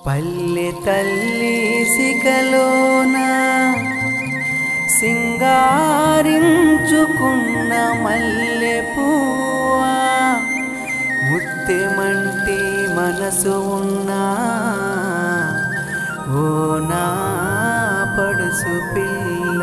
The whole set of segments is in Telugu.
పల్లె తల్లి సికలోన సింగారించుకున్న మల్లె పువ్వా ముత్తెమంటి మనసు ఉన్నా ఓ నా పడుసు పిల్ల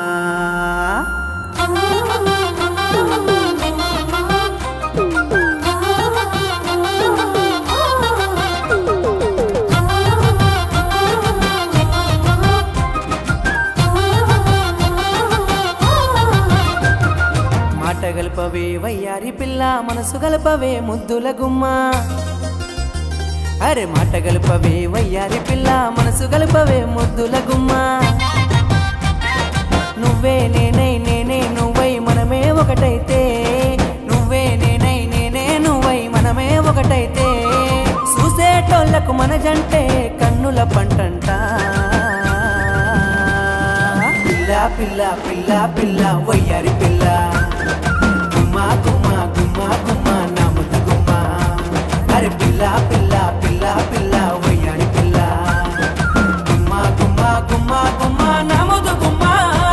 మాట గల్పవే వయ్యారి పిల్ల మనసు గల్పవే ముద్దుల గుమ్మ అరే మాట గల్పవే వయ్యారి పిల్ల మనసు గల్పవే ముద్దుల గుమ్మ నువ్వే నేనై నేనే నువ్వై మనమే ఒకటైతే నువ్వే నేనై నేనే నువ్వై మనమే ఒకటైతే చూసేటోళ్లకు మన జంటే కన్నుల పంటంట పిల్ల పిల్ల పిల్ల పిల్ల వయ్యారి పిల్ల గుమ్మా గుమ్మా గుమ్మా గుమ్మా నా ముద్దు గుమ్మా అరే పిల్ల పిల్ల పిల్ల పిల్ల వయ్యారి పిల్ల గుమ్మా గుమ్మా గుమ్మా గుమ్మా నా ముద్దు గుమ్మా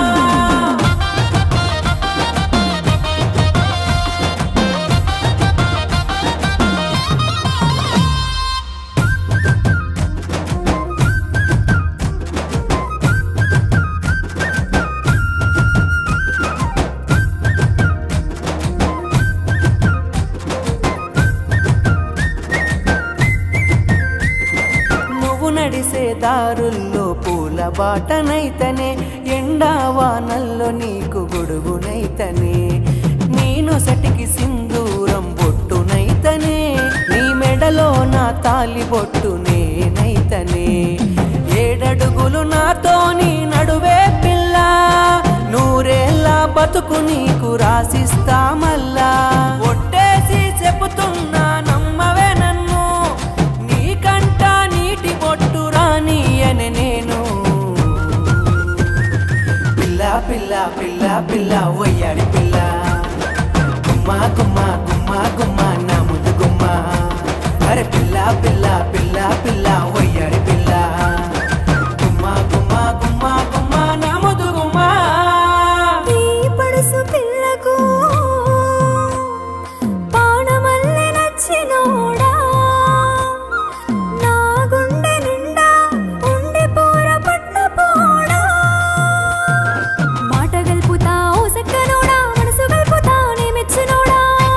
నడిసే దారుల్లో పూల బాటనైతనే ఎండావానల్లో నీకు గొడుగునైతనే నేను సటికి సింధూరం బొట్టునైతనే నీ మెడలో నా తాలి బొట్టు నేనైతనే ఏడడుగులు నాతో నీ నడువే పిల్ల నూరేళ్ళ బతుకు నీకు రాసిస్తా మల్లా ఒట్టేసి చెబుతున్నా నమ్మవే నన్ను నీకంట నీటి బొట్టు రాని అని నేను పిల్ల పిల్ల పిల్ల పిల్ల వయ్యాడి పిల్ల గుమ్మా గుమ్మా గుమ్మా గుమ్మా నా ముద్దు గుమ్మా అరే పిల్ల పిల్ల పిల్ల పిల్ల వయ్యాడి పిల్ల గుమ్మా గుమ్మా గుమ్మా గుమ్మా నా ముద్దు గుమ్మా ఈ పడుసు పిల్లకు పానమల్లె నచ్చినోడా నా గుండె నిండా ఉండి పోర పట్న పోడా మాట గల్పుతా ఓ సక్కనోడా మనసు గల్పుతా నీ మెచ్చినోడా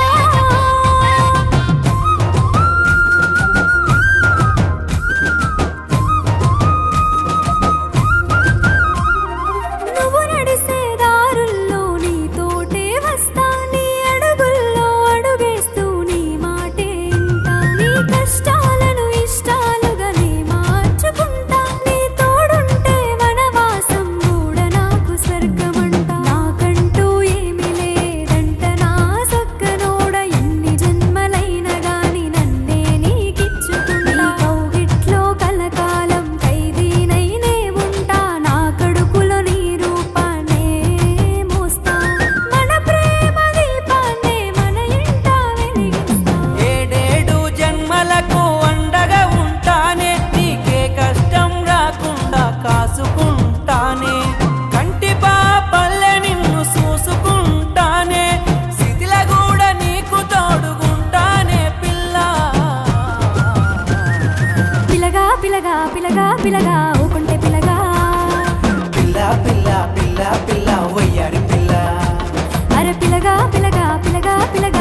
నువ్వు నడిసే దారుల్లో నీతోటే వస్తా నీ అడుగుల్లో అడుగేస్తూ నీ మాటే ఇంటా నీ కష్టాలను ఇష్టాలుగా నీ మార్చుకుంటా నీ తోడుంటే వనవాసం కూడా నాకు స్వర్గమంట నాకంటూ ఏమీ లేదంట నా సక్కనోడ ఎన్ని జన్మలైన గాని నన్నే నీకిచ్చుకుంటా కౌగిట్లో కలకాలం ఖైదీనైనే ఉంటా నా కడుపులో నీ రూపాన్నే మోస్తా మన ప్రేమ దీపాన్నే మన ఇంట వెలిగిస్తా ఏడేడు జన్మలకు అండగా ఉంటానే నీకే కష్టం రాకుండా కాసుకుంటానే కంటి పాపల్లె నిన్ను చూసుకుంటానే శిథిల కూడా నీకు తోడుకుంటానే పిల్ల పిలగా పిలగా పిలగా పిలగా ఊకుంటే పిలగా పిల్ల పిల్ల పిల్ల పిల్ల వయ్యారి పిల్ల అరే పిలగా పిలగా పిలగా పిలగా